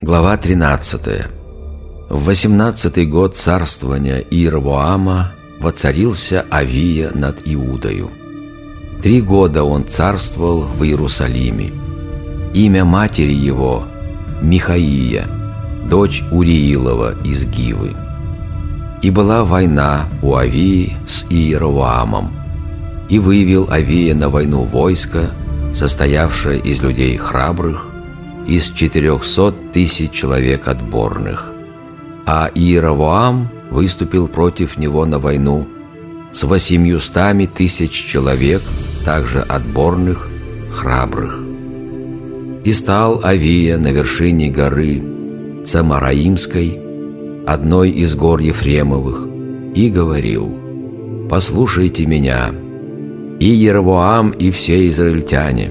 Глава 13. В 18-й год царствования Иеровоама воцарился Авия над Иудою. 3 года он царствовал в Иерусалиме. Имя матери его – Михаия, дочь Уриилова из Гивы. И была война у Авии с Иеровоамом. И вывел Авия на войну войско, состоявшее из людей храбрых, из 400 000 человек отборных. А Иеровоам выступил против него на войну с 800 000 человек, также отборных, храбрых. И стал Авия на вершине горы Цамараимской, одной из гор Ефремовых, и говорил: «Послушайте меня, и Иеровоам, и все израильтяне.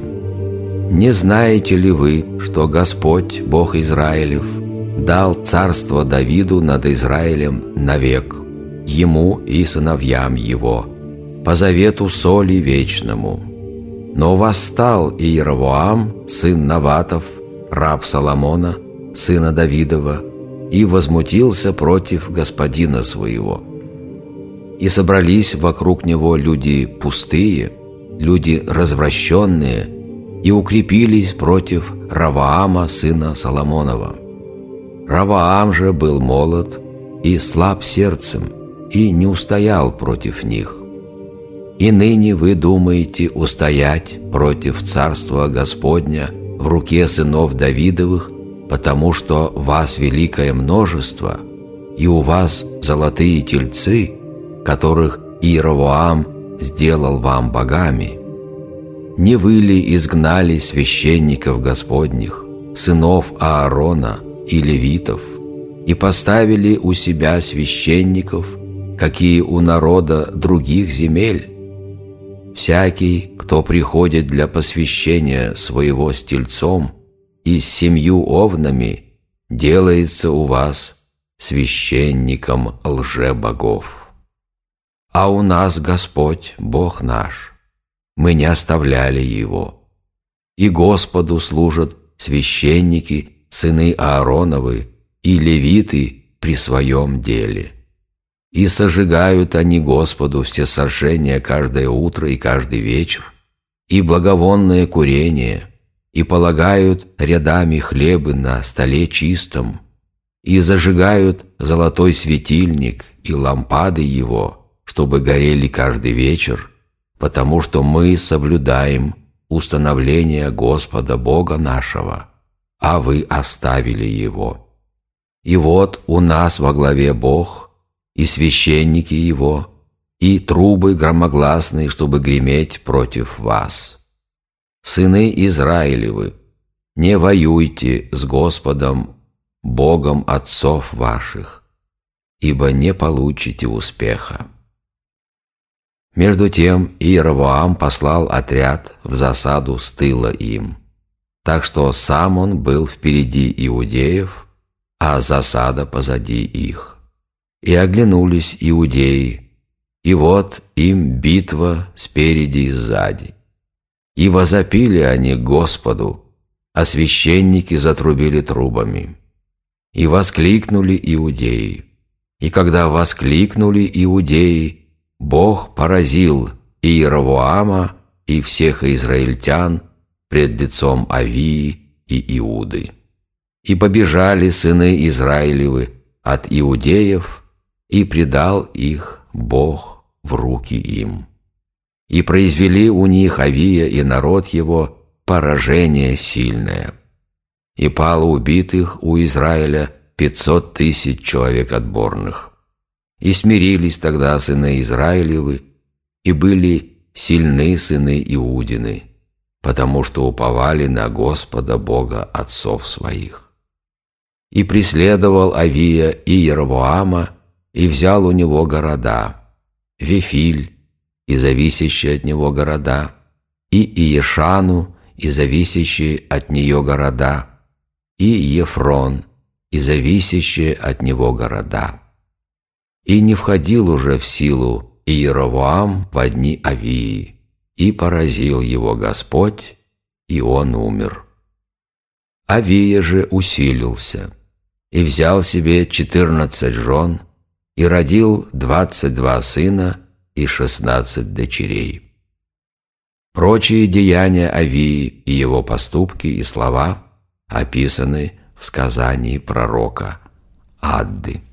Не знаете ли вы, что Господь, Бог Израилев, дал царство Давиду над Израилем навек, ему и сыновьям его, по завету соли вечному? Но восстал Иеровоам, сын Наватов, раб Соломона, сына Давидова, и возмутился против господина своего. И собрались вокруг него люди пустые, люди развращенные, и укрепились против Раваама, сына Соломонова. Раваам же был молод и слаб сердцем, и не устоял против них. И ныне вы думаете устоять против царства Господня в руке сынов Давидовых, потому что вас великое множество, и у вас золотые тельцы, которых Иеровоам сделал вам богами. Не вы ли изгнали священников Господних, сынов Аарона и левитов, и поставили у себя священников, какие у народа других земель? Всякий, кто приходит для посвящения своего с тельцом и с 7 овнами, делается у вас священником лжебогов. А у нас Господь, Бог наш, мы не оставляли Его. И Господу служат священники, сыны Аароновы, и левиты при своем деле. И сожигают они Господу всесожжения каждое утро и каждый вечер, и благовонное курение, и полагают рядами хлебы на столе чистом, и зажигают золотой светильник и лампады его, чтобы горели каждый вечер, потому что мы соблюдаем установление Господа Бога нашего, а вы оставили Его. И вот у нас во главе Бог, и священники Его, и трубы громогласные, чтобы греметь против вас. Сыны Израилевы, не воюйте с Господом, Богом отцов ваших, ибо не получите успеха». Между тем Иеровоам послал отряд в засаду с тыла им, так что сам он был впереди иудеев, а засада позади их. И оглянулись иудеи, и вот им битва спереди и сзади. И возопили они к Господу, а священники затрубили трубами. И воскликнули иудеи. И когда воскликнули иудеи, Бог поразил Иеровоама и всех израильтян пред лицом Авии и Иуды. И побежали сыны Израилевы от иудеев, и предал их Бог в руки им. И произвели у них Авия и народ его поражение сильное. И пало убитых у Израиля 500 000 человек отборных. И смирились тогда сыны Израилевы, и были сильны сыны Иудины, потому что уповали на Господа Бога отцов своих. И преследовал Авия Иеровоама, и взял у него города: Вифиль и зависящие от него города, и Иешану и зависящие от нее города, и Ефрон и зависящие от него города. И не входил уже в силу Иеровоам во дни Авии, и поразил его Господь, и он умер. Авия же усилился и взял себе 14 жен и родил 22 сына и 16 дочерей. Прочие деяния Авии и его поступки и слова описаны в сказании пророка Адды.